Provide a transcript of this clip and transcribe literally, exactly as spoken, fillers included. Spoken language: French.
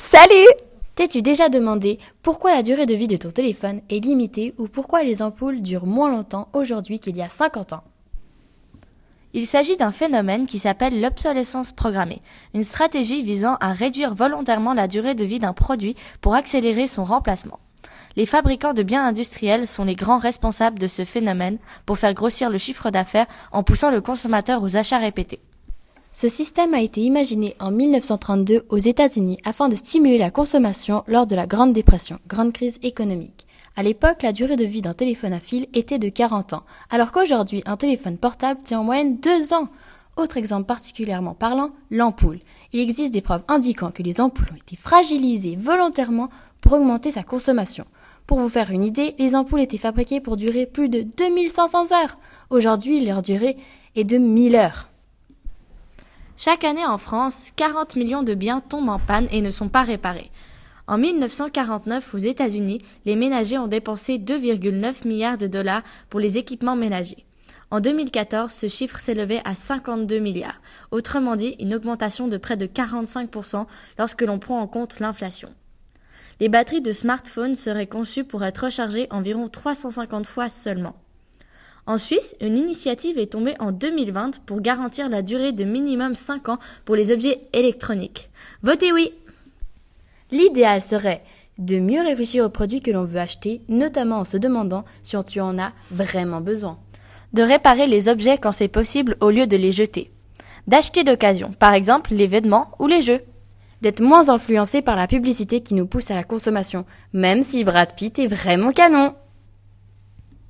Salut! T'es-tu déjà demandé pourquoi la durée de vie de ton téléphone est limitée ou pourquoi les ampoules durent moins longtemps aujourd'hui qu'il y a cinquante ans? Il s'agit d'un phénomène qui s'appelle l'obsolescence programmée, une stratégie visant à réduire volontairement la durée de vie d'un produit pour accélérer son remplacement. Les fabricants de biens industriels sont les grands responsables de ce phénomène pour faire grossir le chiffre d'affaires en poussant le consommateur aux achats répétés. Ce système a été imaginé en mille neuf cent trente-deux aux États-Unis afin de stimuler la consommation lors de la Grande Dépression, grande crise économique. À l'époque, la durée de vie d'un téléphone à fil était de quarante ans, alors qu'aujourd'hui, un téléphone portable tient en moyenne deux ans. Autre exemple particulièrement parlant, l'ampoule. Il existe des preuves indiquant que les ampoules ont été fragilisées volontairement pour augmenter sa consommation. Pour vous faire une idée, les ampoules étaient fabriquées pour durer plus de deux mille cinq cents heures. Aujourd'hui, leur durée est de mille heures. Chaque année en France, quarante millions de biens tombent en panne et ne sont pas réparés. En mille neuf cent quarante-neuf, aux États-Unis, les ménagers ont dépensé deux virgule neuf milliards de dollars pour les équipements ménagers. En deux mille quatorze, ce chiffre s'élevait à cinquante-deux milliards, autrement dit une augmentation de près de quarante-cinq pour cent lorsque l'on prend en compte l'inflation. Les batteries de smartphones seraient conçues pour être rechargées environ trois cent cinquante fois seulement. En Suisse, une initiative est tombée en deux mille vingt pour garantir la durée de minimum cinq ans pour les objets électroniques. Votez oui! L'idéal serait de mieux réfléchir aux produits que l'on veut acheter, notamment en se demandant si tu en as vraiment besoin. De réparer les objets quand c'est possible au lieu de les jeter. D'acheter d'occasion, par exemple les vêtements ou les jeux. D'être moins influencé par la publicité qui nous pousse à la consommation, même si Brad Pitt est vraiment canon.